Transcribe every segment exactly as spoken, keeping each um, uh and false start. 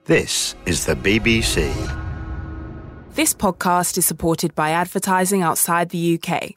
This is the B B C. This podcast is supported by advertising outside the U K.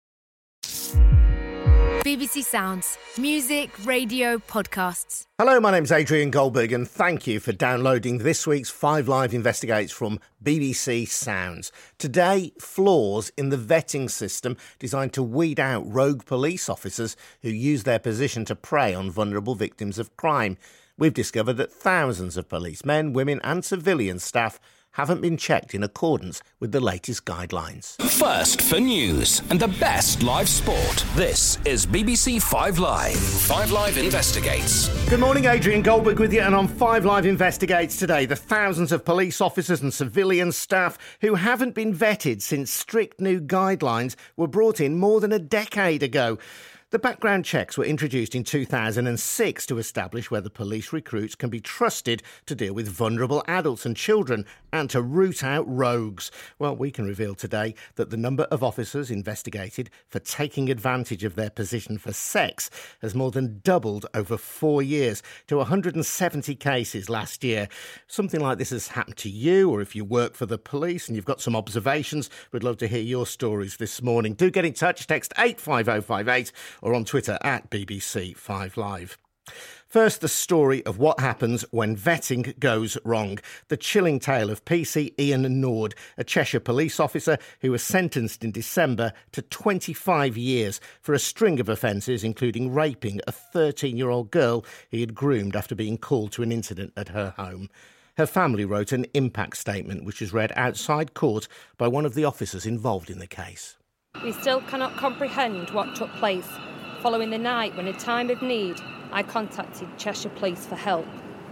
B B C Sounds. Music, radio, podcasts. Hello, my name's Adrian Goldberg and thank you for downloading this week's Five Live Investigates from B B C Sounds. Today, flaws in the vetting system designed to weed out rogue police officers who use their position to prey on vulnerable victims of crime. We've discovered that thousands of policemen, women and civilian staff haven't been checked in accordance with the latest guidelines. First for news and the best live sport. This is B B C Five Live. Five Live Investigates. Good morning, Adrian Goldberg with you, and on Five Live Investigates today, the thousands of police officers and civilian staff who haven't been vetted since strict new guidelines were brought in more than a decade ago. The background checks were introduced in two thousand six to establish whether police recruits can be trusted to deal with vulnerable adults and children and to root out rogues. Well, we can reveal today that the number of officers investigated for taking advantage of their position for sex has more than doubled over four years to one hundred seventy cases last year. Something like this has happened to you, or if you work for the police and you've got some observations, we'd love to hear your stories this morning. Do get in touch, text eight five oh five eight or on Twitter at B B C five Live. First, the story of what happens when vetting goes wrong. The chilling tale of P C Ian Nord, a Cheshire police officer who was sentenced in December to twenty-five years for a string of offences, including raping a thirteen-year-old girl he had groomed after being called to an incident at her home. Her family wrote an impact statement, which was read outside court by one of the officers involved in the case. We still cannot comprehend what took place following the night when, in time of need, I contacted Cheshire Police for help.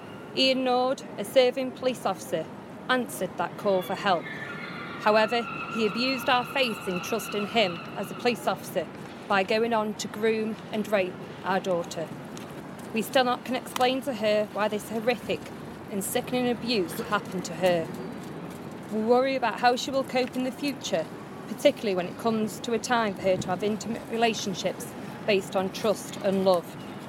Ian Nord, a serving police officer, answered that call for help. However, he abused our faith in trust in him as a police officer by going on to groom and rape our daughter. We still not can explain to her why this horrific and sickening abuse happened to her. We worry about how she will cope in the future, particularly when it comes to a time for her to have intimate relationships based on trust and love.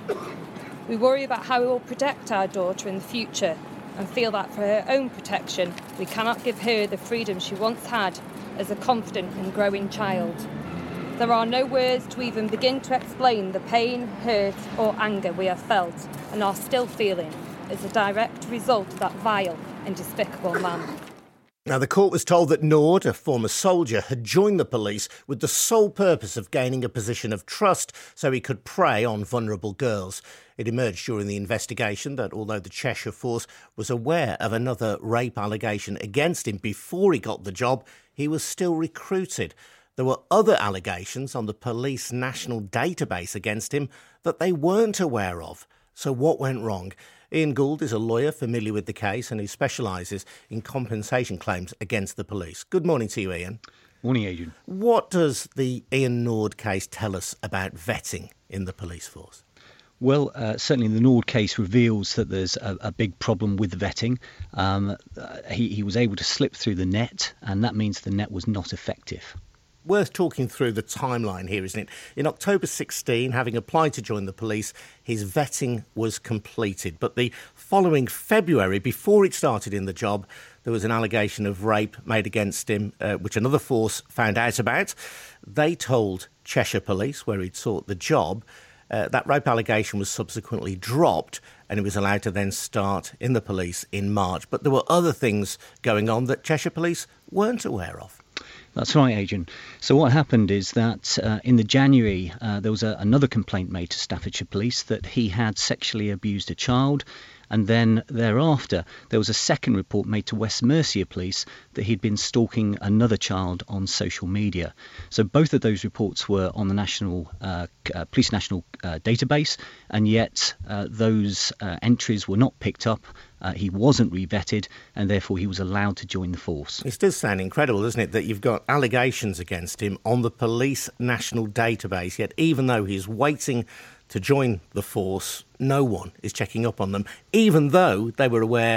We worry about how we will protect our daughter in the future and feel that for her own protection, we cannot give her the freedom she once had as a confident and growing child. There are no words to even begin to explain the pain, hurt or anger we have felt and are still feeling as a direct result of that vile and despicable man. Now, the court was told that Nord, a former soldier, had joined the police with the sole purpose of gaining a position of trust so he could prey on vulnerable girls. It emerged during the investigation that although the Cheshire Force was aware of another rape allegation against him before he got the job, he was still recruited. There were other allegations on the police national database against him that they weren't aware of. So what went wrong? Ian Gould is a lawyer familiar with the case and who specialises in compensation claims against the police. Good morning to you, Ian. Morning, Adrian. What does the Ian Nord case tell us about vetting in the police force? Well, uh, certainly the Nord case reveals that there's a, a big problem with vetting. Um, uh, he, he was able to slip through the net, and that means the net was not effective. Worth talking through the timeline here, isn't it? In October sixteen, having applied to join the police, his vetting was completed. But the following February, before it started in the job, there was an allegation of rape made against him, uh, which another force found out about. They told Cheshire Police, where he'd sought the job, uh, that rape allegation was subsequently dropped and he was allowed to then start in the police in March. But there were other things going on that Cheshire Police weren't aware of. That's right, Adrian. So what happened is that uh, in the January, uh, there was a, another complaint made to Staffordshire Police that he had sexually abused a child. And then thereafter, there was a second report made to West Mercia Police that he'd been stalking another child on social media. So both of those reports were on the national uh, uh, Police National uh, Database, and yet uh, those uh, entries were not picked up. Uh, he wasn't re-vetted, and therefore he was allowed to join the force. It does sound incredible, doesn't it, that you've got allegations against him on the Police National Database, yet even though he's waiting to join the force, no one is checking up on them, even though they were aware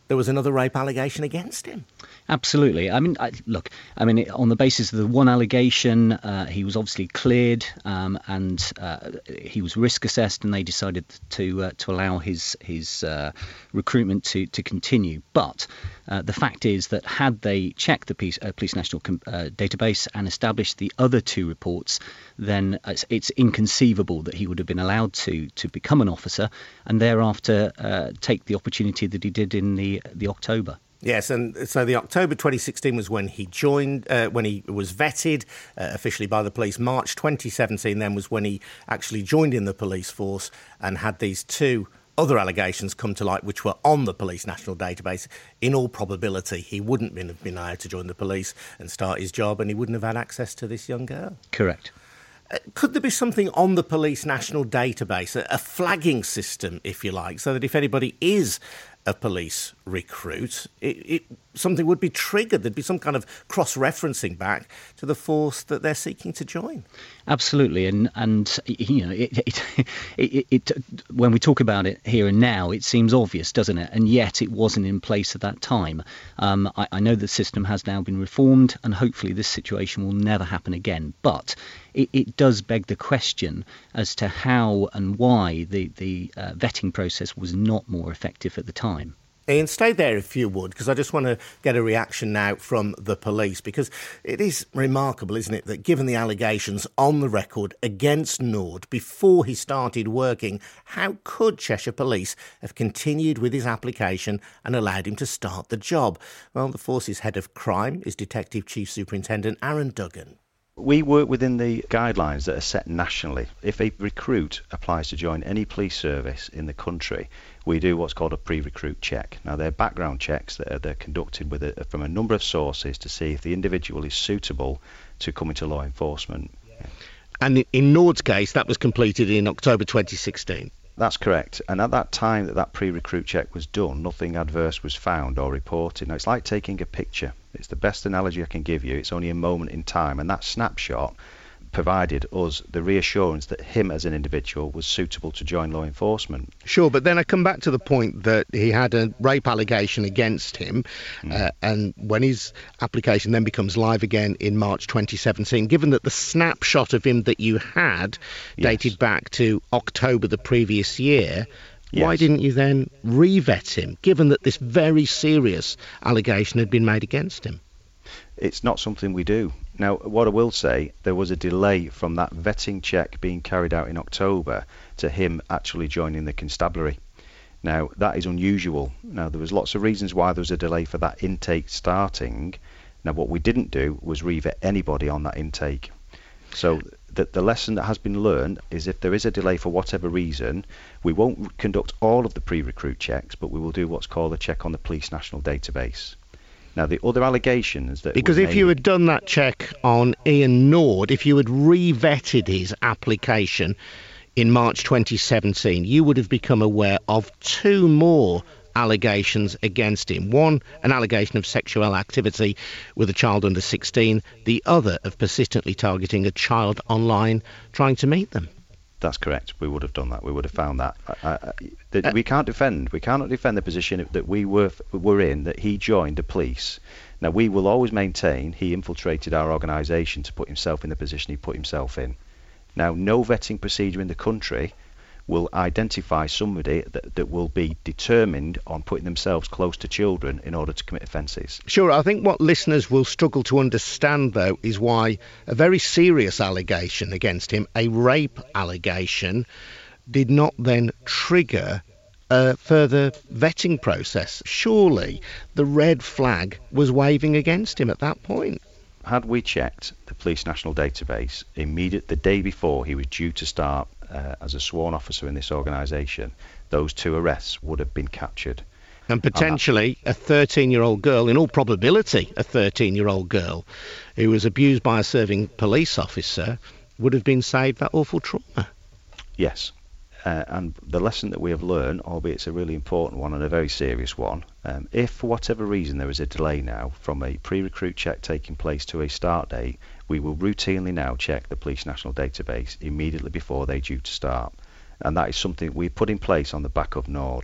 there was another rape allegation against him. Absolutely. I mean, I, look, I mean, on the basis of the one allegation, uh, he was obviously cleared um, and uh, he was risk assessed, and they decided to uh, to allow his his uh, recruitment to, to continue. But uh, the fact is that had they checked the Police, uh, Police National com- uh, database and established the other two reports, then it's, it's inconceivable that he would have been allowed to to become an officer and thereafter uh, take the opportunity that he did in the the October. Yes, and so the October twenty sixteen was when he joined, uh, when he was vetted uh, officially by the police. March twenty seventeen then was when he actually joined in the police force and had these two other allegations come to light, which were on the Police National Database. In all probability, he wouldn't have been allowed to join the police and start his job, and he wouldn't have had access to this young girl. Correct. Uh, could there be something on the Police National Database, a, a flagging system, if you like, so that if anybody is a police recruit, it, it, something would be triggered? There'd be some kind of cross-referencing back to the force that they're seeking to join. Absolutely, and and you know, it, it, it, it when we talk about it here and now, it seems obvious, doesn't it? And yet it wasn't in place at that time. Um, I, I know the system has now been reformed, and hopefully this situation will never happen again. But it, it does beg the question as to how and why the the uh, vetting process was not more effective at the time. Ian, stay there if you would, because I just want to get a reaction now from the police, because it is remarkable, isn't it, that given the allegations on the record against Nord before he started working, how could Cheshire Police have continued with his application and allowed him to start the job? Well, the force's head of crime is Detective Chief Superintendent Aaron Duggan. We work within the guidelines that are set nationally. If a recruit applies to join any police service in the country, we do what's called a pre-recruit check. Now, they're background checks that are they're conducted with a, from a number of sources to see if the individual is suitable to come into law enforcement. Yeah. And in Nord's case, that was completed in October twenty sixteen. That's correct. And at that time that that pre-recruit check was done, nothing adverse was found or reported. Now, it's like taking a picture. It's the best analogy I can give you. It's only a moment in time. And that snapshot provided us the reassurance that him as an individual was suitable to join law enforcement. Sure, but then I come back to the point that he had a rape allegation against him, mm. uh, and when his application then becomes live again in March twenty seventeen, given that the snapshot of him that you had dated yes. back to October the previous year, yes. why didn't you then re-vet him, given that this very serious allegation had been made against him? It's not something we do. Now, what I will say, there was a delay from that vetting check being carried out in October to him actually joining the constabulary. Now, that is unusual. Now, there was lots of reasons why there was a delay for that intake starting. Now, what we didn't do was re-vet anybody on that intake. So the, the lesson that has been learned is if there is a delay for whatever reason, we won't conduct all of the pre-recruit checks, but we will do what's called a check on the Police National Database. Now, the other allegations that... Because if made... you had done that check on Ian Nord, if you had re-vetted his application in March twenty seventeen, you would have become aware of two more allegations against him. One, an allegation of sexual activity with a child under sixteen. The other, of persistently targeting a child online, trying to meet them. That's correct. We would have done that. We would have found that. I, I, that uh, we can't defend. We cannot defend the position that we were were in, that he joined the police. Now, we will always maintain he infiltrated our organisation to put himself in the position he put himself in. Now, no vetting procedure in the country will identify somebody that, that will be determined on putting themselves close to children in order to commit offences. Sure, I think what listeners will struggle to understand, though, is why a very serious allegation against him, a rape allegation, did not then trigger a further vetting process. Surely the red flag was waving against him at that point. Had we checked the Police National Database immediate the day before he was due to start uh, as a sworn officer in this organisation, those two arrests would have been captured. And potentially a thirteen-year-old girl, in all probability a thirteen-year-old girl, who was abused by a serving police officer, would have been saved that awful trauma. Yes. Uh, and the lesson that we have learned, albeit it's a really important one and a very serious one, um, if for whatever reason there is a delay now from a pre-recruit check taking place to a start date, we will routinely now check the Police National Database immediately before they're due to start. And that is something we put in place on the back of Nord.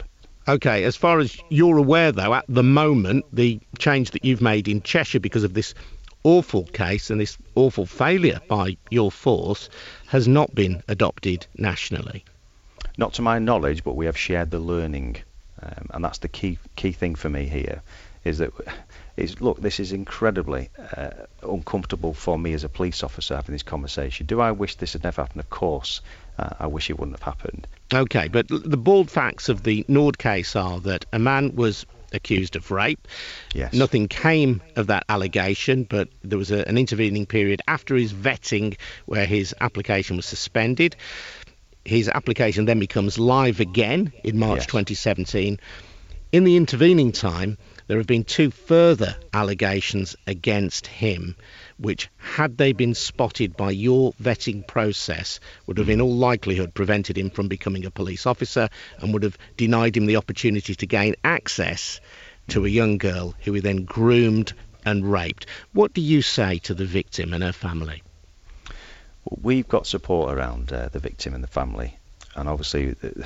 OK, as far as you're aware, though, at the moment, the change that you've made in Cheshire because of this awful case and this awful failure by your force has not been adopted nationally. Not to my knowledge, but we have shared the learning. Um, and that's the key key thing for me here, is that, is look, this is incredibly uh, uncomfortable for me as a police officer having this conversation. Do I wish this had never happened? Of course. Uh, I wish it wouldn't have happened. OK, but the bald facts of the Nord case are that a man was accused of rape. Yes. Nothing came of that allegation, but there was a, an intervening period after his vetting where his application was suspended. His application then becomes live again in March yes. twenty seventeen. In the intervening time, there have been two further allegations against him, which, had they been spotted by your vetting process, would have in all likelihood prevented him from becoming a police officer and would have denied him the opportunity to gain access to a young girl who he then groomed and raped. What do you say to the victim and her family? Well, we've got support around uh, the victim and the family, and obviously uh,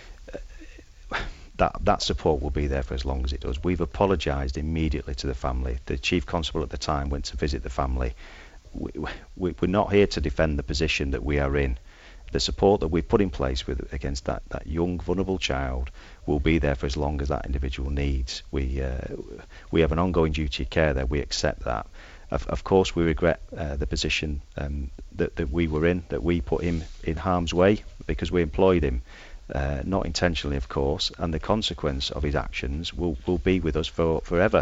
that that support will be there for as long as it does. We've apologised immediately to the family. The chief constable at the time went to visit the family. We, we, we're not here to defend the position that we are in. The support that we've put in place with against that, that young, vulnerable child will be there for as long as that individual needs. We uh, we have an ongoing duty of care there. We accept that. Of, of course, we regret uh, the position um, that, that we were in, that we put him in harm's way because we employed him. Uh, not intentionally, of course, and the consequence of his actions will, will be with us for forever.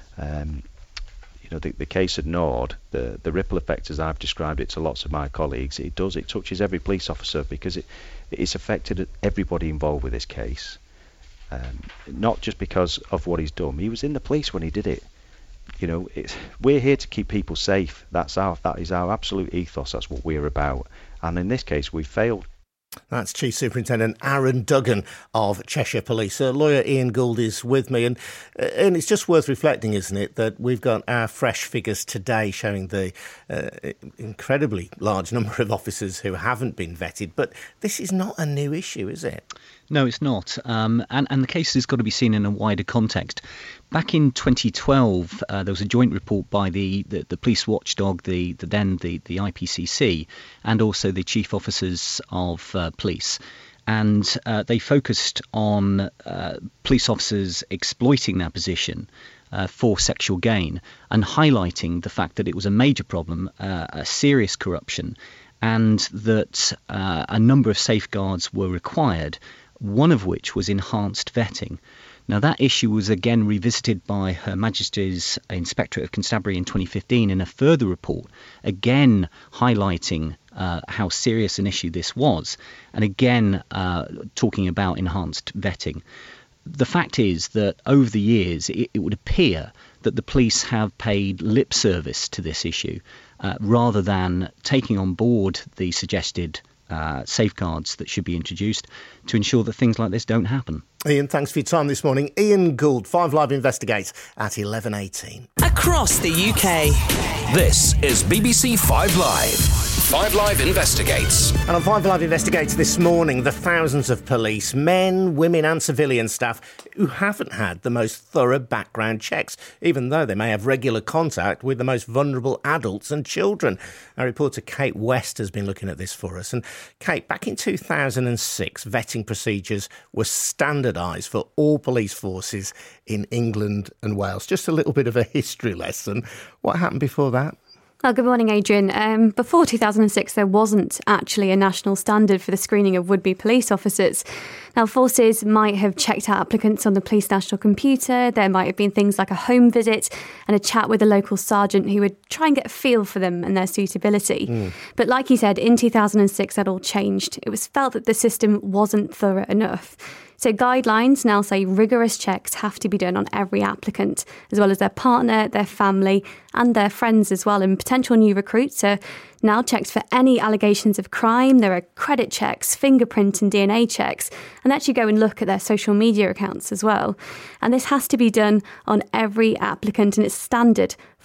Um, you know, the, the case at Nord, the, the ripple effect, as I've described it to lots of my colleagues, it does, it touches every police officer because it it's affected everybody involved with this case. Um, not just because of what he's done. He was in the police when he did it. You know, it's, we're here to keep people safe. That's our that is our absolute ethos. That's what we're about. And in this case, we failed. That's Chief Superintendent Aaron Duggan of Cheshire Police. Uh, lawyer Ian Gould is with me, and uh, and it's just worth reflecting, isn't it, that we've got our fresh figures today showing the uh, incredibly large number of officers who haven't been vetted. But this is not a new issue, is it? No, it's not. Um, and, and the case has got to be seen in a wider context. Back in twenty twelve, uh, there was a joint report by the, the, the police watchdog, the, the then the, the I P C C, and also the chief officers of uh, police. And uh, they focused on uh, police officers exploiting their position uh, for sexual gain and highlighting the fact that it was a major problem, uh, a serious corruption, and that uh, a number of safeguards were required, one of which was enhanced vetting. Now, that issue was again revisited by Her Majesty's Inspectorate of Constabulary in twenty fifteen in a further report, again highlighting uh, how serious an issue this was, and again uh, talking about enhanced vetting. The fact is that over the years, it, it would appear that the police have paid lip service to this issue uh, rather than taking on board the suggested Uh, safeguards that should be introduced to ensure that things like this don't happen. Ian, thanks for your time this morning. Ian Gould, Five Live investigates at eleven eighteen. Across the U K. This is B B C Five Live. Five Live investigates. And on Five Live investigates this morning, the thousands of police, men, women and civilian staff who haven't had the most thorough background checks, even though they may have regular contact with the most vulnerable adults and children. Our reporter Kate West has been looking at this for us. And Kate, back in two thousand six, vetting procedures were standardised for all police forces in England and Wales. Just a little bit of a history lesson. What happened before that? Well, good morning, Adrian. Um, before two thousand six, there wasn't actually a national standard for the screening of would-be police officers. Now, forces might have checked out applicants on the police national computer. There might have been things like a home visit and a chat with a local sergeant who would try and get a feel for them and their suitability. Mm. But like you said, in two thousand six, that all changed. It was felt that the system wasn't thorough enough. So guidelines now say rigorous checks have to be done on every applicant, as well as their partner, their family and their friends as well. And potential new recruits are now checked for any allegations of crime. There are credit checks, fingerprint and D N A checks, and actually go and look at their social media accounts as well. And this has to be done on every applicant, and it's standard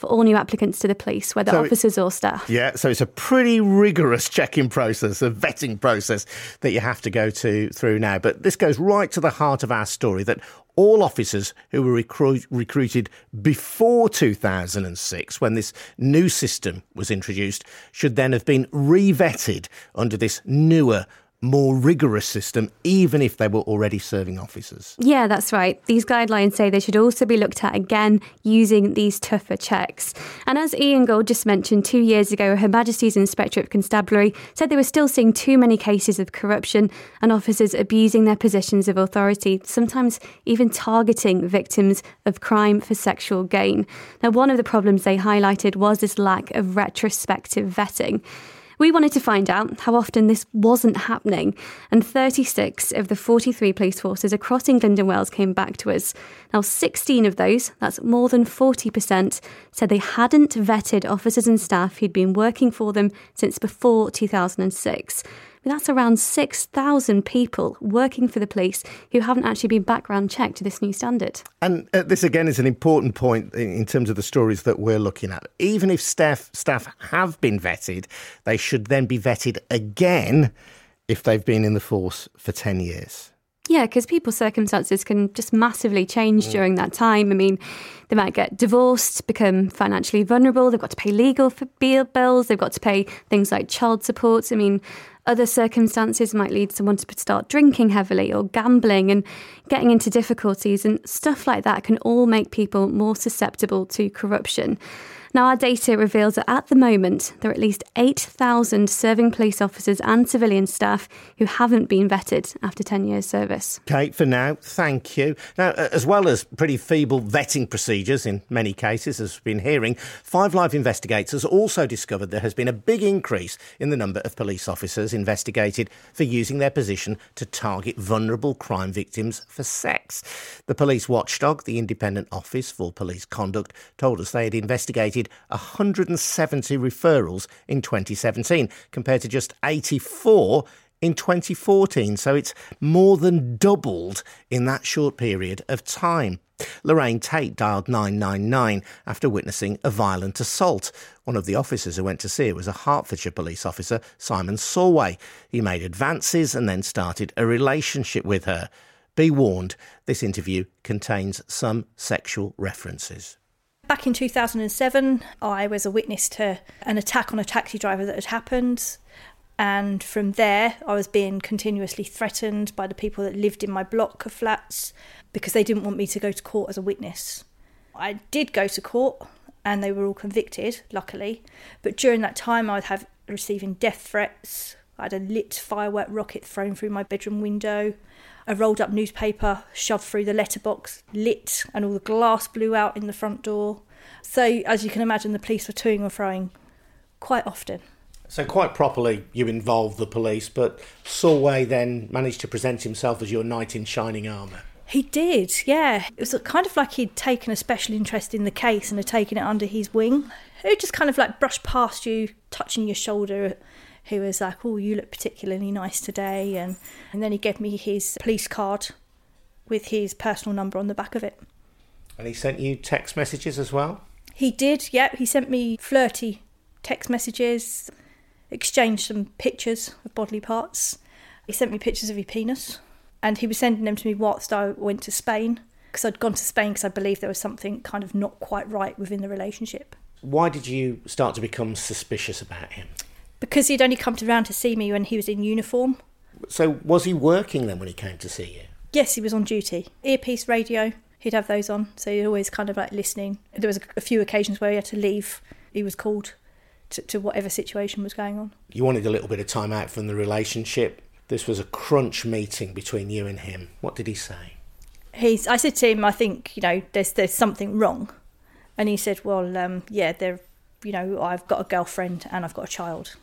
for all new applicants to the police, whether so officers or staff. Yeah, so it's a pretty rigorous checking process, a vetting process that you have to go to through now. But this goes right to the heart of our story, that all officers who were recru- recruited before two thousand six, when this new system was introduced, should then have been re-vetted under this newer, more rigorous system, even if they were already serving officers. Yeah, that's right. These guidelines say they should also be looked at again using these tougher checks. And as Ian Gold just mentioned, two years ago, Her Majesty's Inspectorate of Constabulary said they were still seeing too many cases of corruption and officers abusing their positions of authority, sometimes even targeting victims of crime for sexual gain. Now, one of the problems they highlighted was this lack of retrospective vetting. We wanted to find out how often this wasn't happening, and thirty-six of the forty-three police forces across England and Wales came back to us. Now, sixteen of those, that's more than forty percent, said they hadn't vetted officers and staff who'd been working for them since before two thousand six. But that's around six thousand people working for the police who haven't actually been background checked to this new standard. And uh, this, again, is an important point in, in terms of the stories that we're looking at. Even if staff, staff have been vetted, they should then be vetted again if they've been in the force for ten years. Yeah, because people's circumstances can just massively change mm. during that time. I mean, they might get divorced, become financially vulnerable, they've got to pay legal for bills, they've got to pay things like child support. I mean, other circumstances might lead someone to start drinking heavily or gambling and getting into difficulties, and stuff like that can all make people more susceptible to corruption. Now, our data reveals that at the moment, there are at least eight thousand serving police officers and civilian staff who haven't been vetted after ten years service. Kate, for now, thank you. Now, as well as pretty feeble vetting procedures in many cases, as we've been hearing, Five Live investigators also discovered there has been a big increase in the number of police officers investigated for using their position to target vulnerable crime victims for sex. The police watchdog, the Independent Office for Police Conduct, told us they had investigated one hundred seventy referrals in twenty seventeen, compared to just eighty-four in twenty fourteen. So it's more than doubled in that short period of time. Lorraine Tate dialed nine nine nine after witnessing a violent assault. One of the officers who went to see her was a Hertfordshire police officer, Simon Solway. He made advances and then started a relationship with her. Be warned, this interview contains some sexual references. Back in two thousand seven, I was a witness to an attack on a taxi driver that had happened. And from there, I was being continuously threatened by the people that lived in my block of flats because they didn't want me to go to court as a witness. I did go to court and they were all convicted, luckily. But during that time, I was have, receiving death threats. I had a lit firework rocket thrown through my bedroom window. A rolled up newspaper shoved through the letterbox, lit, and all the glass blew out in the front door. So, as you can imagine, the police were toing and froing quite often. So quite properly you involved the police, but Solway then managed to present himself as your knight in shining armour. He did, yeah. It was kind of like he'd taken a special interest in the case and had taken it under his wing. He'd just kind of like brush past you, touching your shoulder. He was like, oh, you look particularly nice today. And, and then he gave me his police card with his personal number on the back of it. And he sent you text messages as well? He did, yeah. He sent me flirty text messages, exchanged some pictures of bodily parts. He sent me pictures of his penis. And he was sending them to me whilst I went to Spain, because I'd gone to Spain because I believed there was something kind of not quite right within the relationship. Why did you start to become suspicious about him? Because he'd only come around to see me when he was in uniform. So was he working then when he came to see you? Yes, he was on duty. Earpiece, radio, he'd have those on. So he'd always kind of like listening. There was a few occasions where he had to leave. He was called to, to whatever situation was going on. You wanted a little bit of time out from the relationship. This was a crunch meeting between you and him. What did he say? He's. I said to him, I think, you know, there's there's something wrong. And he said, well, um, yeah, there, you know, I've got a girlfriend and I've got a child.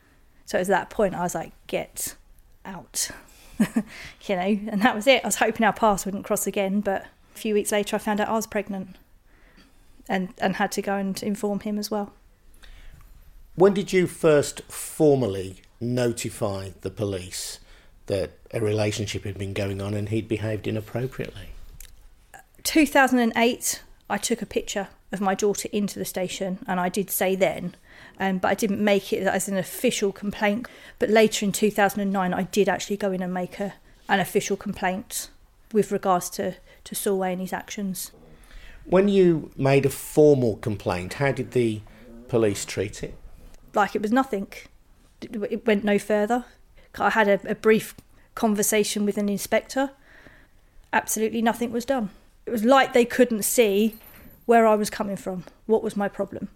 So at that point, I was like, get out, you know, and that was it. I was hoping our paths wouldn't cross again. But a few weeks later, I found out I was pregnant and, and had to go and inform him as well. When did you first formally notify the police that a relationship had been going on and he'd behaved inappropriately? two thousand eight, I took a picture of my daughter into the station, and I did say then, um, but I didn't make it as an official complaint. But later in two thousand nine, I did actually go in and make a, an official complaint with regards to, to Solway and his actions. When you made a formal complaint, how did the police treat it? Like it was nothing. It went no further. I had a, a brief conversation with an inspector. Absolutely nothing was done. It was like they couldn't see where I was coming from, what was my problem.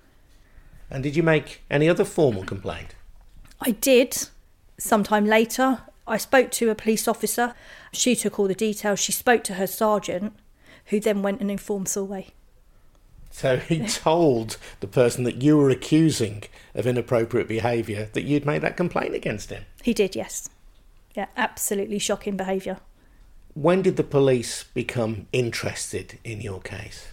And did you make any other formal complaint? I did. Sometime later, I spoke to a police officer. She took all the details. She spoke to her sergeant, who then went and informed Solway. So he told the person that you were accusing of inappropriate behaviour that you'd made that complaint against him? He did, yes. Yeah, absolutely shocking behaviour. When did the police become interested in your case?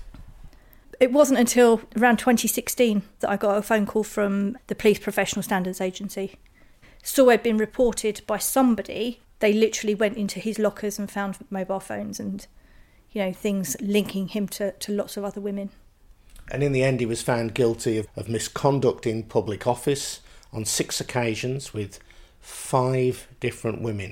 It wasn't until around twenty sixteen that I got a phone call from the Police Professional Standards Agency. Solway had been reported by somebody. They literally went into his lockers and found mobile phones and, you know, things linking him to, to lots of other women. And in the end, he was found guilty of, of misconduct in public office on six occasions with five different women.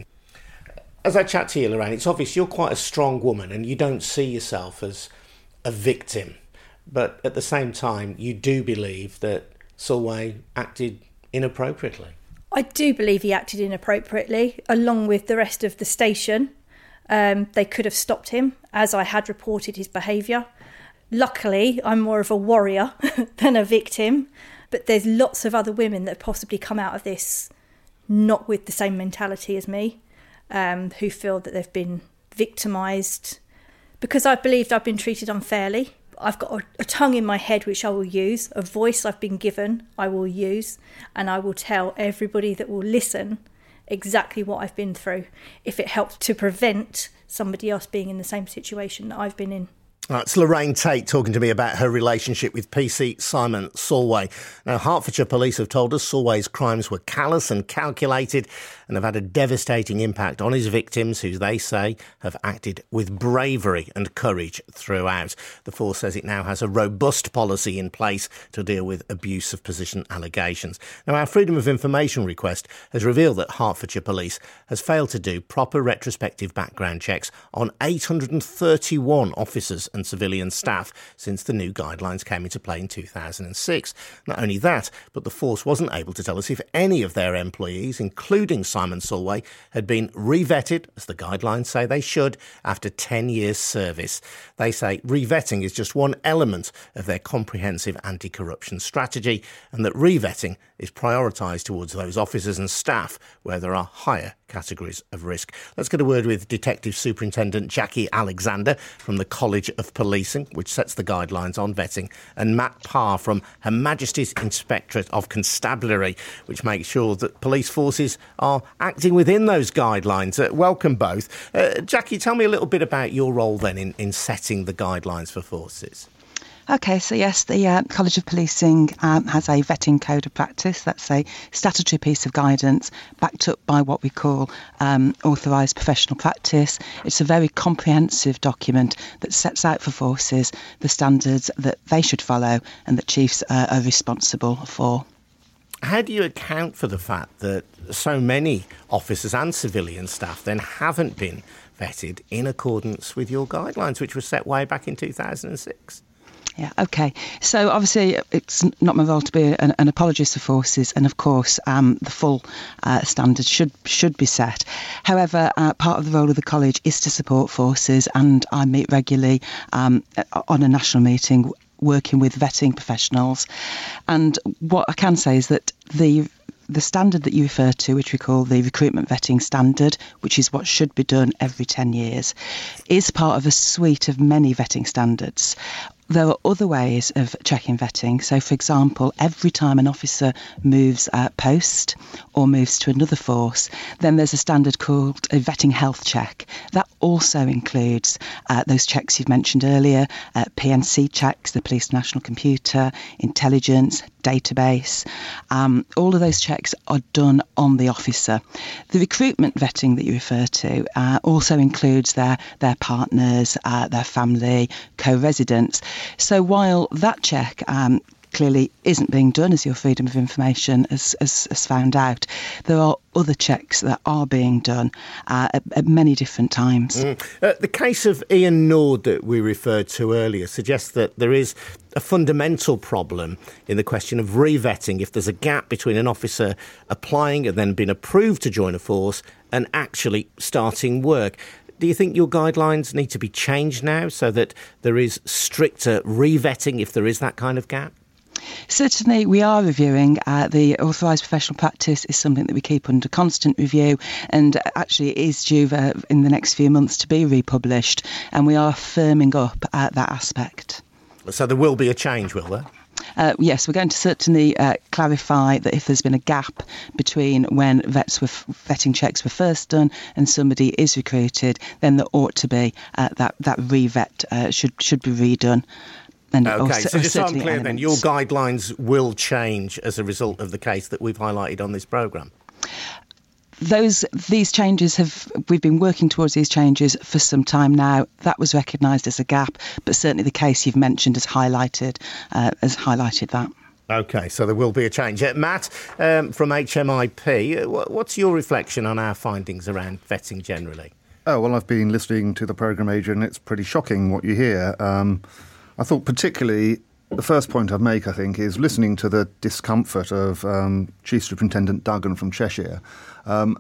As I chat to you, Lorraine, it's obvious you're quite a strong woman and you don't see yourself as a victim. But at the same time, you do believe that Solway acted inappropriately. I do believe he acted inappropriately, along with the rest of the station. Um, they could have stopped him, as I had reported his behaviour. Luckily, I'm more of a warrior than a victim, but there's lots of other women that have possibly come out of this not with the same mentality as me, um, who feel that they've been victimised. Because I believed I've been treated unfairly. I've got a, a tongue in my head which I will use, a voice I've been given I will use, and I will tell everybody that will listen exactly what I've been through, if it helps to prevent somebody else being in the same situation that I've been in. That's Lorraine Tate talking to me about her relationship with P C Simon Solway. Now, Hertfordshire Police have told us Solway's crimes were callous and calculated and have had a devastating impact on his victims, who they say have acted with bravery and courage throughout. The force says it now has a robust policy in place to deal with abuse of position allegations. Now, our Freedom of Information request has revealed that Hertfordshire Police has failed to do proper retrospective background checks on eight hundred thirty-one officers and civilian staff since the new guidelines came into play in two thousand six. Not only that, but the force wasn't able to tell us if any of their employees, including Simon Solway, had been re-vetted, as the guidelines say they should, after ten years' service. They say re-vetting is just one element of their comprehensive anti-corruption strategy, and that re-vetting is prioritised towards those officers and staff where there are higher categories of risk. Let's get a word with Detective Superintendent Jackie Alexander from the College of Policing, which sets the guidelines on vetting, and Matt Parr from Her Majesty's Inspectorate of Constabulary, which makes sure that police forces are acting within those guidelines. Uh, welcome both. Uh, Jackie, tell me a little bit about your role then in, in setting the guidelines for forces. OK, so yes, the uh, College of Policing um, has a vetting code of practice. That's a statutory piece of guidance backed up by what we call um, authorised professional practice. It's a very comprehensive document that sets out for forces the standards that they should follow and that chiefs uh, are responsible for. How do you account for the fact that so many officers and civilian staff then haven't been vetted in accordance with your guidelines, which were set way back in two thousand six? Yeah, OK. So obviously it's not my role to be an, an apologist for forces, and of course um, the full uh, standards should should be set. However, uh, part of the role of the college is to support forces, and I meet regularly um, on a national meeting working with vetting professionals. And what I can say is that the The standard that you refer to, which we call the recruitment vetting standard, which is what should be done every ten years, is part of a suite of many vetting standards. there are other ways of checking vetting. So, for example, every time an officer moves uh, post or moves to another force, then there's a standard called a vetting health check. That also includes uh, those checks you've mentioned earlier, uh, P N C checks, the Police National Computer, intelligence, database. Um, all of those checks are done on the officer. The recruitment vetting that you refer to uh, also includes their, their partners, uh, their family, co-residents. So while that check um, clearly isn't being done, as your Freedom of Information has, has, has found out, there are other checks that are being done uh, at, at many different times. Mm. Uh, the case of Ian Nord that we referred to earlier suggests that there is a fundamental problem in the question of re-vetting if there's a gap between an officer applying and then being approved to join a force and actually starting work. Do you think your guidelines need to be changed now so that there is stricter re-vetting if there is that kind of gap? Certainly, we are reviewing. Uh, the authorised professional practice is something that we keep under constant review, and actually it is due uh, in the next few months to be republished, and we are firming up uh, that aspect. So there will be a change, will there? Uh, yes, we're going to certainly uh, clarify that if there's been a gap between when vets were f- vetting checks were first done and somebody is recruited, then there ought to be uh, that that re-vet uh, should should be redone. And OK, also, so just so I'm clear elements. then, your guidelines will change as a result of the case that we've highlighted on this programme? Those these changes have we've been working towards these changes for some time now. That was recognised as a gap, but certainly the case you've mentioned has highlighted uh, has highlighted that. OK, so there will be a change. Uh, Matt, um, from H M I P, uh, what's your reflection on our findings around vetting generally? Oh, well, I've been listening to the programme, Adrian. It's pretty shocking what you hear. Um, I thought particularly the first point I'd make, I think, is listening to the discomfort of um, Chief Superintendent Duggan from Cheshire. Um,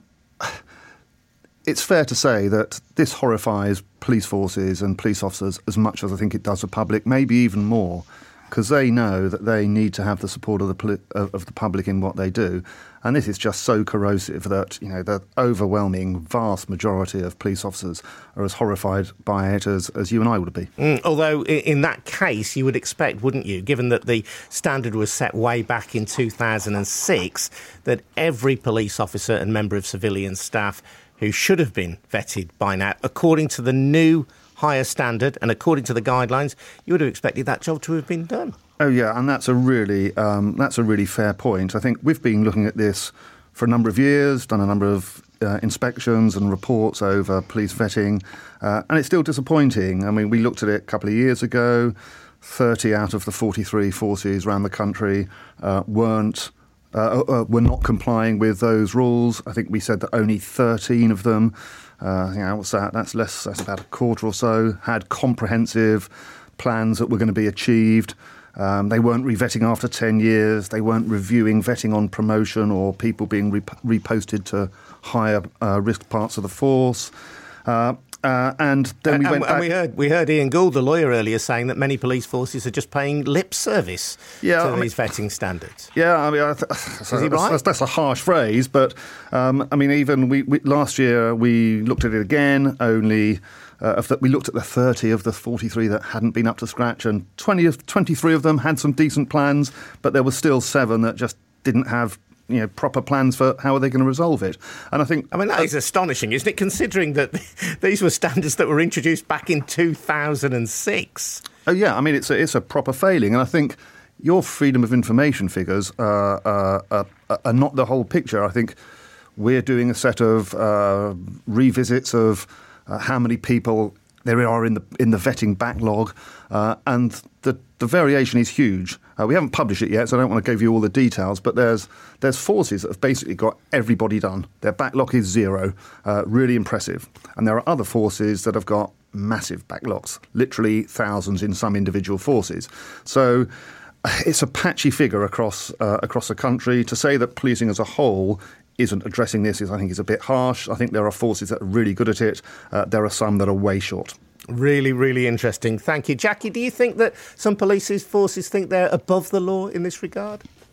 it's fair to say that this horrifies police forces and police officers as much as I think it does the public, maybe even more, because they know that they need to have the support of the poli- of the public in what they do. And this is just so corrosive that, you know, the overwhelming, vast majority of police officers are as horrified by it as, as you and I would be. Mm, although, in that case, you would expect, wouldn't you, given that the standard was set way back in two thousand six, that every police officer and member of civilian staff who should have been vetted by now, according to the new higher standard and according to the guidelines, you would have expected that job to have been done. Oh yeah, and that's a really um, that's a really fair point. I think we've been looking at this for a number of years, done a number of uh, inspections and reports over police vetting, uh, and it's still disappointing. I mean, we looked at it a couple of years ago. thirty out of the forty-three forces around the country uh, weren't uh, uh, were not complying with those rules. I think we said that only thirteen of them, uh, you know, what's that? That's less. That's about a quarter or so, had comprehensive plans that were going to be achieved. Um, they weren't re-vetting after ten years. They weren't reviewing vetting on promotion or people being rep- reposted to higher uh, risk parts of the force. Uh, uh, and then we and, went and back... we heard we heard Ian Gould, the lawyer, earlier saying that many police forces are just paying lip service yeah, to I mean, these vetting standards. Yeah, I mean, I th- Is he right? that's, that's a harsh phrase, but um, I mean, even we, we last year we looked at it again. Only uh, of the, we looked at the thirty of the forty-three that hadn't been up to scratch, and twenty of twenty-three of them had some decent plans, but there were still seven that just didn't have, you know, proper plans for how are they going to resolve it. And I think... I mean, that uh, is astonishing, isn't it, considering that these were standards that were introduced back in two thousand six? Oh, yeah, I mean, it's a, it's a proper failing. And I think your Freedom of Information figures uh, uh, uh, are not the whole picture. I think we're doing a set of uh, revisits of uh, how many people there are in the in the vetting backlog, uh, and the, the variation is huge. Uh, we haven't published it yet, so I don't want to give you all the details, but there's there's forces that have basically got everybody done. Their backlog is zero, uh, really impressive. And there are other forces that have got massive backlogs, literally thousands in some individual forces. So it's a patchy figure across uh, across the country. To say that policing as a whole isn't addressing this is, I think, is a bit harsh. I think there are forces that are really good at it. Uh, there are some that are way short. Really, really interesting. Thank you. Jackie, do you think that some police forces think they're above the law in this regard?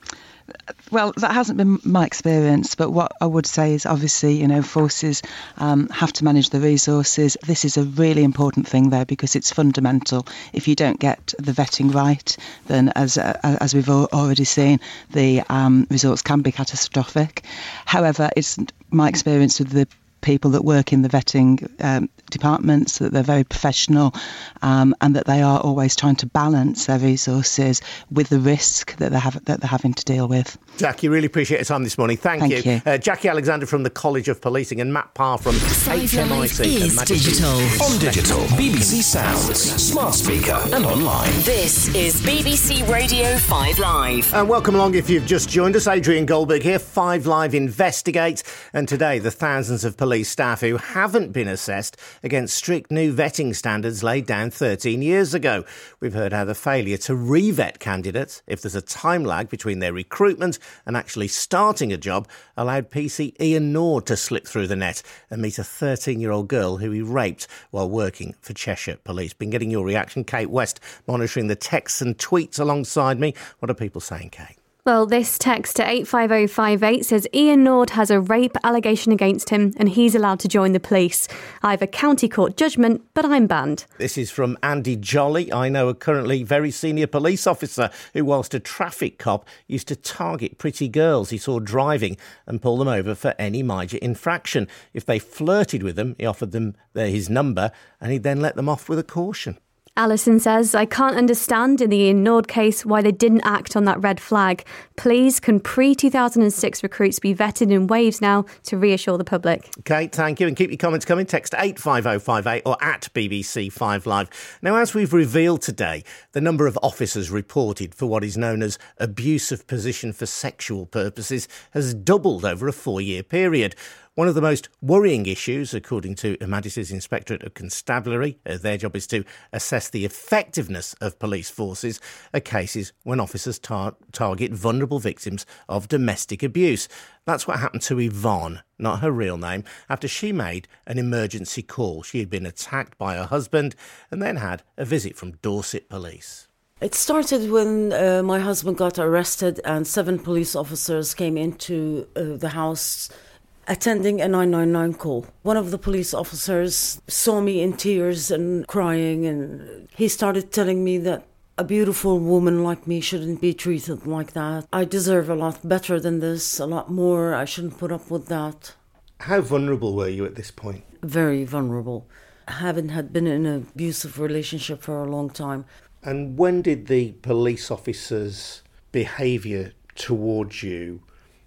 Well, that hasn't been my experience, but what I would say is obviously, you know, forces um, have to manage the resources. This is a really important thing there because it's fundamental. If you don't get the vetting right, then as uh, as we've already seen, the um, results can be catastrophic. However, it's my experience with the people that work in the vetting um, departments, that they're very professional um, and that they are always trying to balance their resources with the risk that they have that they're having to deal with. Jackie, really appreciate your time this morning. Thank, Thank you. you. Uh, Jackie Alexander from the College of Policing and Matt Parr from H M I C. is digital. On digital, B B C Sounds, smart speaker and online. This is B B C Radio five Live. And welcome along if you've just joined us. Adrian Goldberg here, five Live investigates. And today, the thousands of police staff who haven't been assessed against strict new vetting standards laid down thirteen years ago. We've heard how the failure to re-vet candidates, if there's a time lag between their recruitment and actually starting a job, allowed P C Ian Nord to slip through the net and meet a thirteen-year-old girl who he raped while working for Cheshire Police. Been getting your reaction. Kate West monitoring the texts and tweets alongside me. What are people saying, Kate? Well, this text to eight five oh five eight says Ian Nord has a rape allegation against him and he's allowed to join the police. I have a county court judgment, but I'm banned. This is from Andy Jolly. I know a currently very senior police officer who, whilst a traffic cop, used to target pretty girls he saw driving and pull them over for any major infraction. If they flirted with him, he offered them his number and he'd then let them off with a caution. Alison says, I can't understand in the Ian Nord case why they didn't act on that red flag. Please, can pre two thousand six recruits be vetted in waves now to reassure the public? Kate, thank you. And keep your comments coming. Text eight five oh five eight or at B B C five Live. Now, as we've revealed today, the number of officers reported for what is known as abuse of position for sexual purposes has doubled over a four-year period. One of the most worrying issues, according to Her Majesty's Inspectorate of Constabulary, uh, their job is to assess the effectiveness of police forces, are cases when officers tar- target vulnerable victims of domestic abuse. That's what happened to Yvonne, not her real name, after she made an emergency call. She had been attacked by her husband and then had a visit from Dorset Police. It started when uh, my husband got arrested and seven police officers came into uh, the house attending a nine nine nine call. One of the police officers saw me in tears and crying, and he started telling me that a beautiful woman like me shouldn't be treated like that. I deserve a lot better than this, a lot more. I shouldn't put up with that. How vulnerable were you at this point? Very vulnerable. I haven't had been in an abusive relationship for a long time. And when did the police officers' behaviour towards you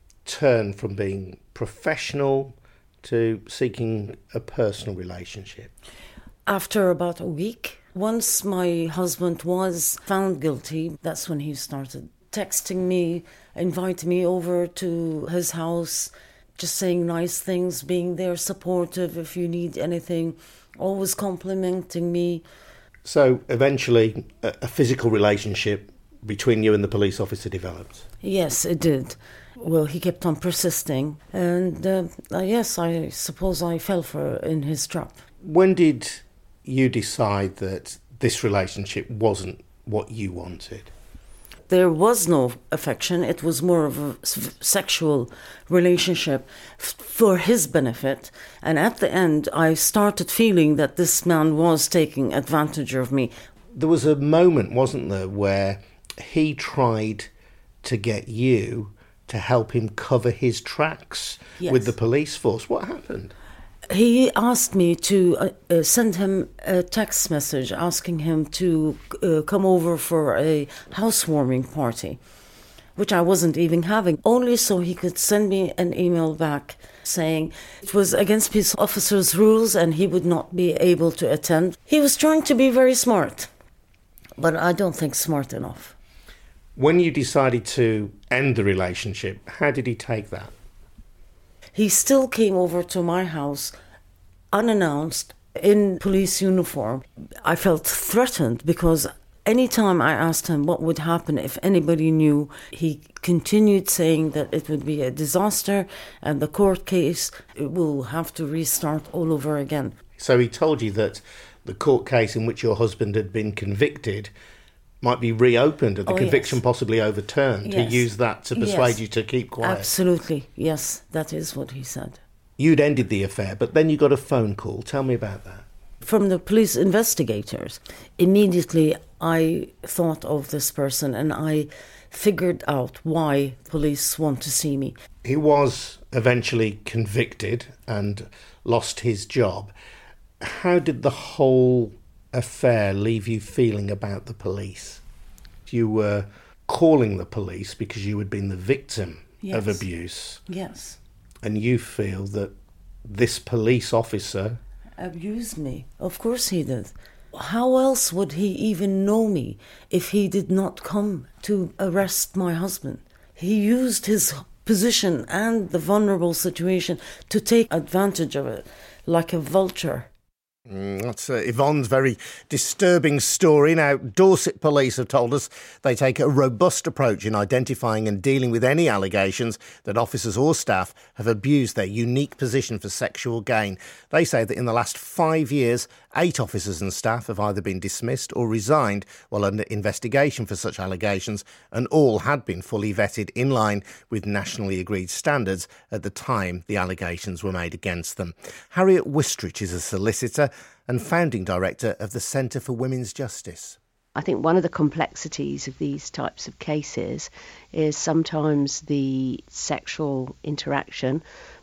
turn from being professional to seeking a personal relationship? After about a week, once my husband was found guilty, that's when he started texting me, inviting me over to his house, just saying nice things, being there, supportive if you need anything, always complimenting me. So eventually a, a physical relationship between you and the police officer developed? Yes, it did. Well, he kept on persisting, and uh, uh, yes, I suppose I fell for in his trap. When did you decide that this relationship wasn't what you wanted? There was no affection. It was more of a s- sexual relationship f- for his benefit. And at the end, I started feeling that this man was taking advantage of me. There was a moment, wasn't there, where he tried to get you to help him cover his tracks Yes. with the police force. What happened? He asked me to uh, uh, send him a text message asking him to uh, come over for a housewarming party, which I wasn't even having, only so he could send me an email back saying it was against peace officers' rules and he would not be able to attend. He was trying to be very smart, but I don't think smart enough. When you decided to end the relationship, how did he take that? He still came over to my house unannounced in police uniform. I felt threatened because anytime I asked him what would happen if anybody knew, he continued saying that it would be a disaster and the court case will have to restart all over again. So he told you that the court case in which your husband had been convicted might be reopened and the Oh, conviction yes. possibly overturned. Yes. He used that to persuade Yes. you to keep quiet. Absolutely, yes, that is what he said. You'd ended the affair, but then you got a phone call. Tell me about that. From the police investigators. Immediately I thought of this person and I figured out why police want to see me. He was eventually convicted and lost his job. How did the whole affair leave you feeling about the police? You were calling the police because you had been the victim Yes. of abuse. Yes. And you feel that this police officer Abused me. Of course he did. How else would he even know me if he did not come to arrest my husband? He used his position and the vulnerable situation to take advantage of it like a vulture. Mm, that's uh, Yvonne's very disturbing story. Now, Dorset police have told us they take a robust approach in identifying and dealing with any allegations that officers or staff have abused their unique position for sexual gain. They say that in the last five years, eight officers and staff have either been dismissed or resigned while under investigation for such allegations, and all had been fully vetted in line with nationally agreed standards at the time the allegations were made against them. Harriet Wistrich is a solicitor and founding director of the Centre for Women's Justice. I think one of the complexities of these types of cases is sometimes the sexual interaction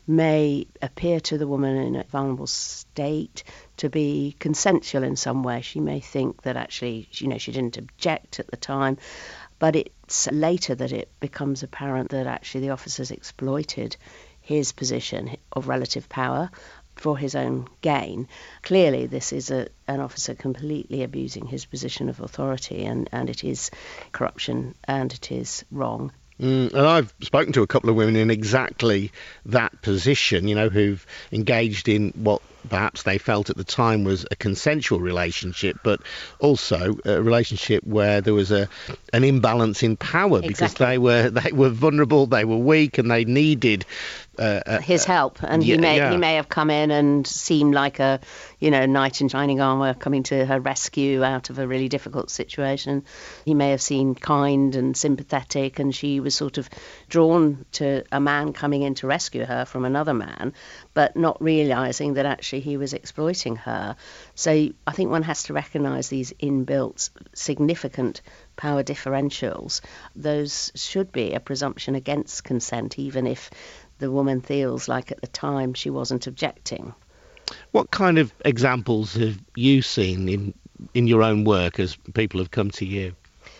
may appear to the woman in a vulnerable state to be consensual in some way. She may think that actually, you know, she didn't object at the time, but it's later that it becomes apparent that actually the officer's exploited his position of relative power for his own gain. Clearly, this is a, an officer completely abusing his position of authority, and, and it is corruption and it is wrong. Mm, and I've spoken to a couple of women in exactly that position, you know, who've engaged in what perhaps they felt at the time was a consensual relationship, but also a relationship where there was a an imbalance in power because Exactly. they were they were vulnerable, they were weak, and they needed uh, uh, his help, and yeah, he may yeah. he may have come in and seemed like a you know knight in shining armour coming to her rescue out of a really difficult situation. He may have seemed kind and sympathetic, and she was sort of drawn to a man coming in to rescue her from another man, but not realising that actually he was exploiting her. So I think one has to recognise these inbuilt significant power differentials. Those should be a presumption against consent, even if the woman feels like at the time she wasn't objecting. What kind of examples have you seen in in your own work as people have come to you?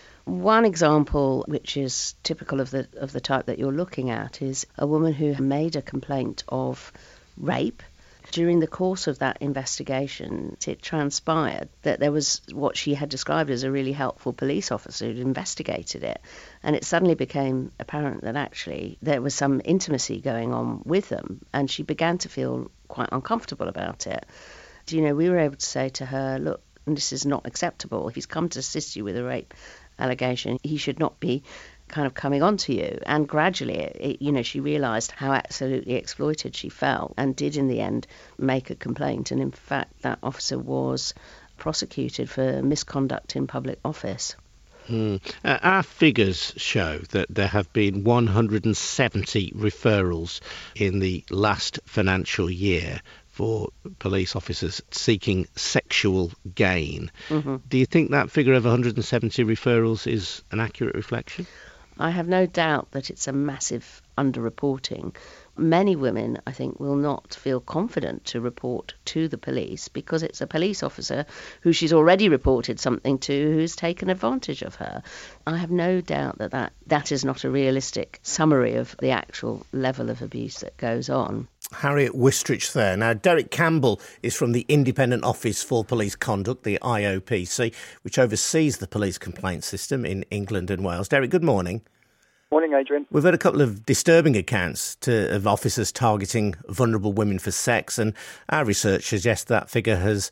One example, which is typical of the of the type that you're looking at, is a woman who made a complaint of rape. During the course of that investigation, it transpired that there was what she had described as a really helpful police officer who'd investigated it. And it suddenly became apparent that actually there was some intimacy going on with them, and she began to feel quite uncomfortable about it. You know, we were able to say to her, look, this is not acceptable. If he's come to assist you with a rape allegation, he should not be kind of coming on to you. And gradually, it, you know, she realised how absolutely exploited she felt and did in the end make a complaint. And in fact, that officer was prosecuted for misconduct in public office. Hmm. Uh, our figures show that there have been one hundred seventy referrals in the last financial year for police officers seeking sexual gain. Mm-hmm. Do you think that figure of one hundred seventy referrals is an accurate reflection? I have no doubt that it's a massive underreporting. Many women, I think, will not feel confident to report to the police because it's a police officer who she's already reported something to who's taken advantage of her. I have no doubt that that, that is not a realistic summary of the actual level of abuse that goes on. Harriet Wistrich there. Now, Derek Campbell is from the Independent Office for Police Conduct, the I O P C, which oversees the police complaint system in England and Wales. Derek, good morning. Morning, Adrian. We've had a couple of disturbing accounts to, of officers targeting vulnerable women for sex, and our research suggests that figure has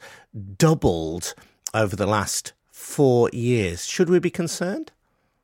doubled over the last four years. Should we be concerned?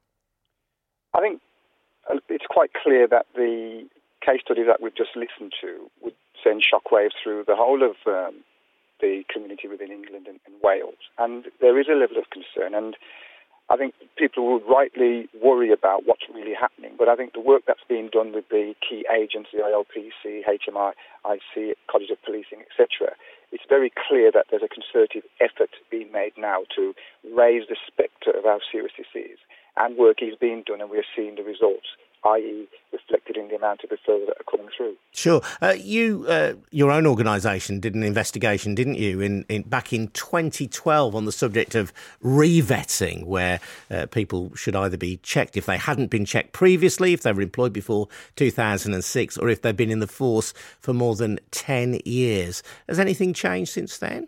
I think it's quite clear that the case study that we've just listened to would send shockwaves through the whole of um, the community within England and, and Wales. And there is a level of concern. And I think people would rightly worry about what's really happening, but I think the work that's being done with the key agents, the I L P C, H M I C, College of Policing, et cetera, it's very clear that there's a concerted effort being made now to raise the spectre of how serious this is, and work is being done, and we're seeing the results, that is reflected in the amount of referrals that are coming through. Sure. Uh, you, uh, your own organisation did an investigation, didn't you, in, in back in twenty twelve on the subject of re-vetting, where uh, people should either be checked if they hadn't been checked previously, if they were employed before two thousand six, or if they've been in the force for more than ten years. Has anything changed since then?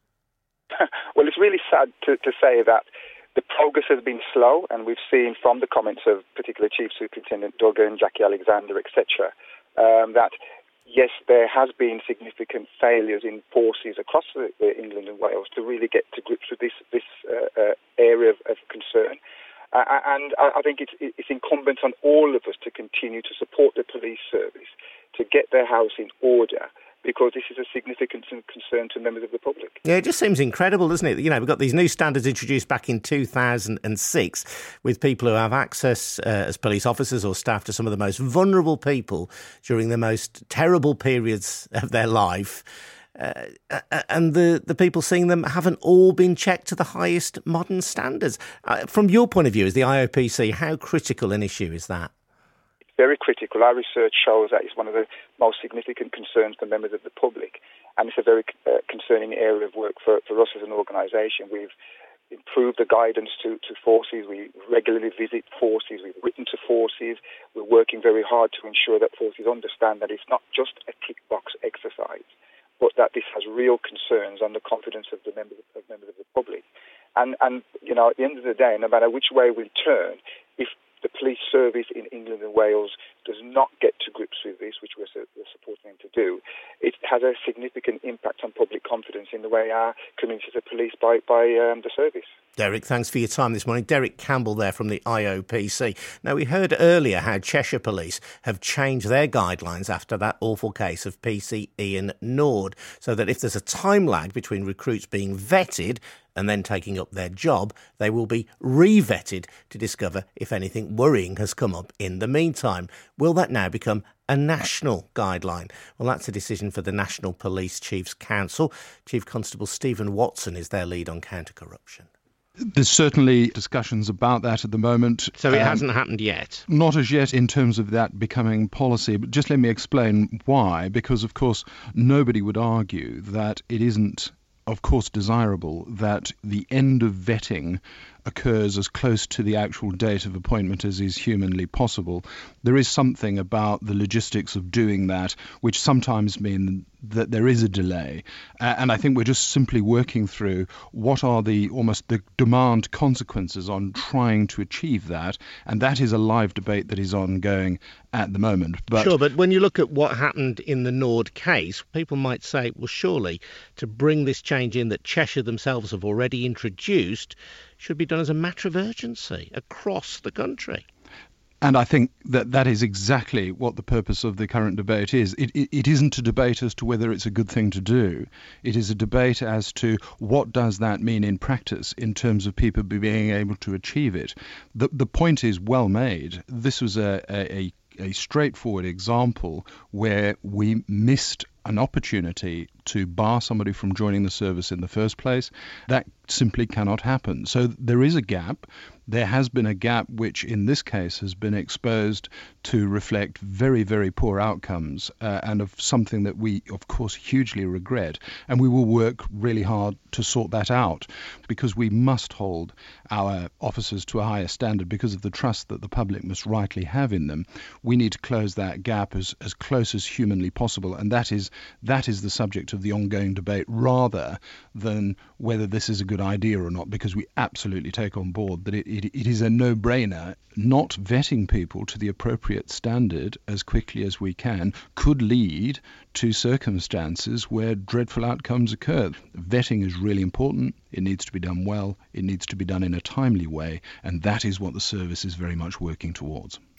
Well, it's really sad to, to say that the progress has been slow, and we've seen from the comments of particularly Chief Superintendent Duggan, Jackie Alexander, et cetera, um, that yes, there has been significant failures in forces across the, the England and Wales to really get to grips with this this uh, uh, area of, of concern. Uh, and I, I think it's, it's incumbent on all of us to continue to support the police service to get their house in order, because this is a significant concern to members of the public. Yeah, it just seems incredible, doesn't it? You know, we've got these new standards introduced back in two thousand six with people who have access uh, as police officers or staff to some of the most vulnerable people during the most terrible periods of their life. Uh, and the, the people seeing them haven't all been checked to the highest modern standards. Uh, from your point of view as the I O P C, how critical an issue is that? Very critical. Our research shows that it's one of the most significant concerns for members of the public, and it's a very uh, concerning area of work for, for us as an organisation. We've improved the guidance to, to forces, we regularly visit forces, we've written to forces, we're working very hard to ensure that forces understand that it's not just a tick box exercise, but that this has real concerns on the confidence of the members of, members of the public. And, and, you know, at the end of the day, no matter which way we turn, if the police service in England and Wales does not get to grips with this, which we're, we're supporting them to do, it has a significant impact on public confidence in the way our communities are policed by, by um, the service. Derek, thanks for your time this morning. Derek Campbell there from the I O P C. Now, we heard earlier how Cheshire Police have changed their guidelines after that awful case of P C Ian Nord, so that if there's a time lag between recruits being vetted and then taking up their job, they will be re-vetted to discover if anything worrying has come up in the meantime. Will that now become a national guideline? Well, that's a decision for the National Police Chiefs Council. Chief Constable Stephen Watson is their lead on counter-corruption. There's certainly discussions about that at the moment. So it um, hasn't happened yet? Not as yet in terms of that becoming policy, but just let me explain why. Because, of course, nobody would argue that it isn't, of course, desirable that the end of vetting occurs as close to the actual date of appointment as is humanly possible. There is something about the logistics of doing that which sometimes mean that there is a delay. Uh, and I think we're just simply working through what are the almost the demand consequences on trying to achieve that. And that is a live debate that is ongoing at the moment. But sure, but when you look at what happened in the Nord case, people might say, well, surely to bring this change in that Cheshire themselves have already introduced should be done as a matter of urgency across the country. And I think that that is exactly what the purpose of the current debate is. It, it, it isn't a debate as to whether it's a good thing to do. It is a debate as to what does that mean in practice in terms of people being able to achieve it. The, the point is well made. This was a, a, a straightforward example where we missed an opportunity to bar somebody from joining the service in the first place. That simply cannot happen. So there is a gap. There has been a gap which in this case has been exposed to reflect very, very poor outcomes uh, and of something that we, of course, hugely regret. And we will work really hard to sort that out because we must hold our officers to a higher standard because of the trust that the public must rightly have in them. We need to close that gap as, as close as humanly possible. And that is that is the subject of the ongoing debate rather than whether this is a good idea or not, because we absolutely take on board that it, it, it is a no-brainer. Not vetting people to the appropriate standard as quickly as we can could lead to circumstances where dreadful outcomes occur. Vetting is really important. It needs to be done well. It needs to be done in a timely way. And that is what the service is very much working towards.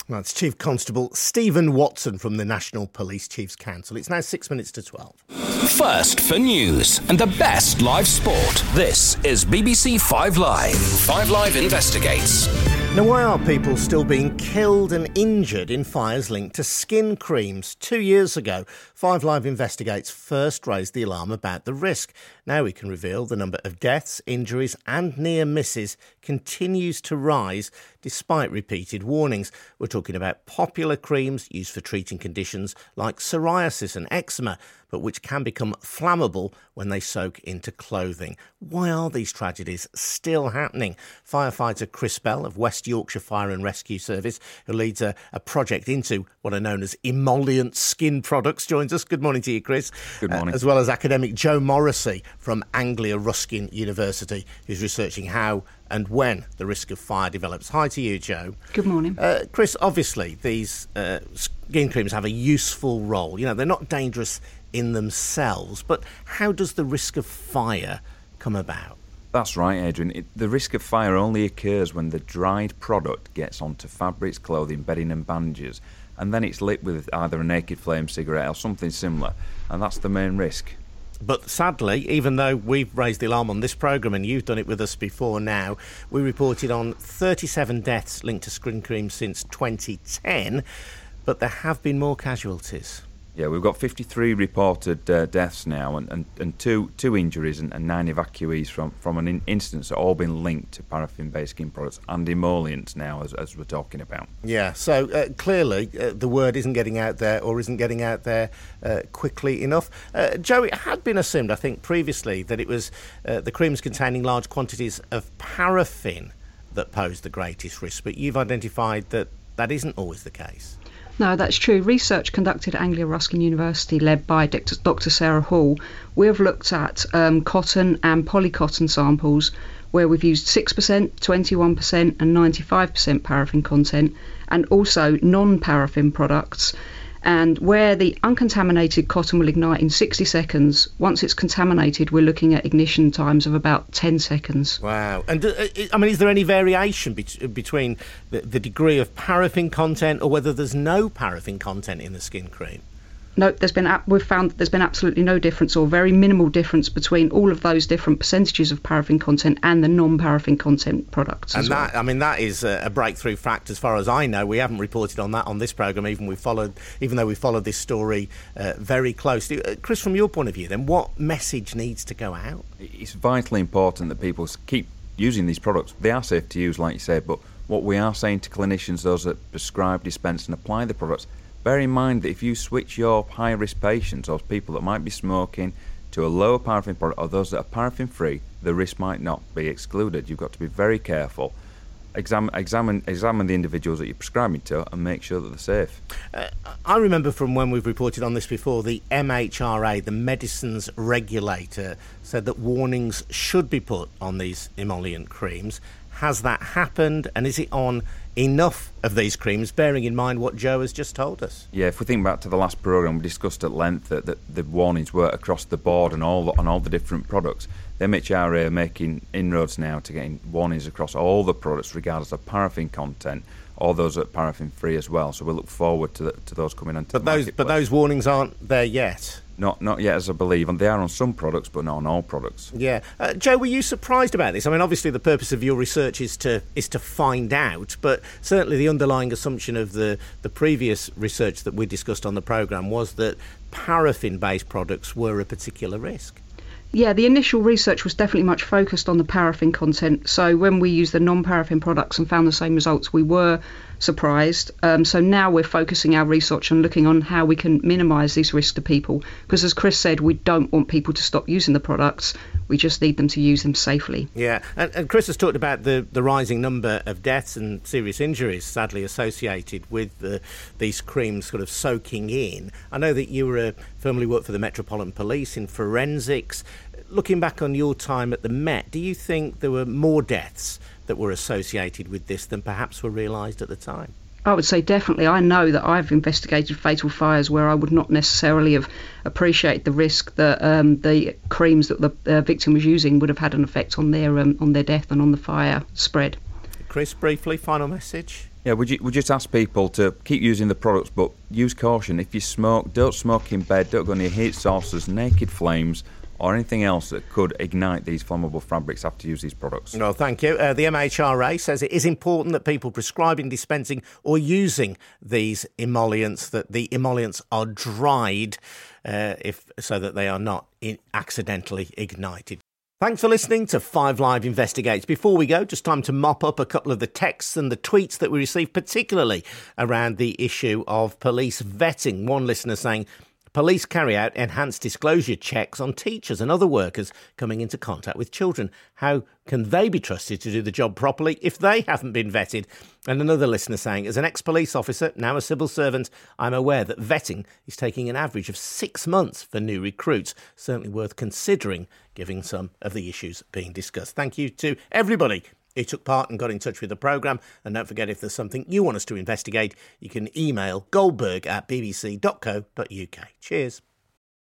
Well, it's Chief Constable Stephen Watson from the National Police Chiefs Council. It's now six minutes to twelve. First for news and the best live sport. This is B B C Five Live. Five Live investigates. Now, why are people still being killed and injured in fires linked to skin creams? Two years ago, Five Live Investigates first raised the alarm about the risk. Now we can reveal the number of deaths, injuries and near misses continues to rise despite repeated warnings. We're talking about popular creams used for treating conditions like psoriasis and eczema, but which can become flammable when they soak into clothing. Why are these tragedies still happening? Firefighter Chris Bell of West Yorkshire Fire and Rescue Service, who leads a, a project into what are known as emollient skin products, joins us. Good morning to you, Chris. Good morning. Uh, as well as academic Joe Morrissey from Anglia Ruskin University, who's researching how and when the risk of fire develops. Hi to you, Joe. Good morning. Uh, Chris, obviously these uh, skin creams have a useful role. You know, they're not dangerous in themselves, but how does the risk of fire come about? That's right, Adrian. It, the risk of fire only occurs when the dried product gets onto fabrics, clothing, bedding and bandages, and then it's lit with either a naked flame cigarette or something similar, and that's the main risk. But sadly, even though we've raised the alarm on this programme and you've done it with us before now, we reported on thirty-seven deaths linked to skin creams since twenty ten, but there have been more casualties. Yeah, we've got fifty-three reported uh, deaths now and, and, and two two injuries and, and nine evacuees from, from an in- instance that all been linked to paraffin-based skin products and emollients now, as, as we're talking about. Yeah, so uh, clearly uh, the word isn't getting out there or isn't getting out there uh, quickly enough. Uh, Joe, it had been assumed, I think, previously that it was uh, the creams containing large quantities of paraffin that posed the greatest risk, but you've identified that that isn't always the case. No, that's true. Research conducted at Anglia Ruskin University, led by Doctor Sarah Hall, we have looked at um, cotton and polycotton samples where we've used six percent, twenty-one percent and ninety-five percent paraffin content, and also non-paraffin products. And where the uncontaminated cotton will ignite in sixty seconds, once it's contaminated, we're looking at ignition times of about ten seconds. Wow. And, uh, I mean, is there any variation be- between the, the degree of paraffin content or whether there's no paraffin content in the skin cream? No, there's been we've found that there's been absolutely no difference or very minimal difference between all of those different percentages of paraffin content and the non-paraffin content products. And as that, well. I mean, that is a breakthrough fact as far as I know. We haven't reported on that on this programme, even we followed, even though we followed this story uh, very closely. Uh, Chris, from your point of view, then, what message needs to go out? It's vitally important that people keep using these products. They are safe to use, like you said, but what we are saying to clinicians, those that prescribe, dispense and apply the products, bear in mind that if you switch your high-risk patients or people that might be smoking to a lower paraffin product or those that are paraffin-free, the risk might not be excluded. You've got to be very careful. Examine, examine, examine the individuals that you're prescribing to and make sure that they're safe. Uh, I remember from when we've reported on this before, the M H R A, the medicines regulator, said that warnings should be put on these emollient creams. Has that happened, and is it on enough of these creams, bearing in mind what Joe has just told us? Yeah, if we think back to the last programme, we discussed at length that, that the warnings were across the board and all the, on all the different products. The M H R A are making inroads now to getting warnings across all the products, regardless of paraffin content, or those that are paraffin-free as well. So we look forward to, the, to those coming into but the those, But those warnings aren't there yet? Not not yet, as I believe, and they are on some products, but not on all products. Yeah, uh, Joe, were you surprised about this? I mean, obviously, the purpose of your research is to is to find out, but certainly the underlying assumption of the the previous research that we discussed on the programme was that paraffin-based products were a particular risk. Yeah, the initial research was definitely much focused on the paraffin content. So when we used the non-paraffin products and found the same results, we were surprised. Um, so now we're focusing our research on looking on how we can minimise these risks to people. Because as Chris said, we don't want people to stop using the products. We just need them to use them safely. Yeah, and, and Chris has talked about the, the rising number of deaths and serious injuries, sadly, associated with the, these creams sort of soaking in. I know that you were a, formerly worked for the Metropolitan Police in forensics. Looking back on your time at the Met, do you think there were more deaths that were associated with this than perhaps were realised at the time? I would say definitely. I know that I've investigated fatal fires where I would not necessarily have appreciated the risk that um, the creams that the uh, victim was using would have had an effect on their um, on their death and on the fire spread. Chris, briefly, final message? Yeah, we ju- we just ask people to keep using the products, but use caution. If you smoke, don't smoke in bed, don't go near heat sources, naked flames, or anything else that could ignite these flammable fabrics after you use these products. No, thank you. Uh, the M H R A says it is important that people prescribing, dispensing or using these emollients, that the emollients are dried uh, if so that they are not in, accidentally ignited. Thanks for listening to Five Live Investigates. Before we go, just time to mop up a couple of the texts and the tweets that we received, particularly around the issue of police vetting. One listener saying, police carry out enhanced disclosure checks on teachers and other workers coming into contact with children. How can they be trusted to do the job properly if they haven't been vetted? And another listener saying, as an ex-police officer, now a civil servant, I'm aware that vetting is taking an average of six months for new recruits. Certainly worth considering, given some of the issues being discussed. Thank you to everybody who took part and got in touch with the programme. And don't forget, if there's something you want us to investigate, you can email goldberg at b b c dot co dot u k. Cheers.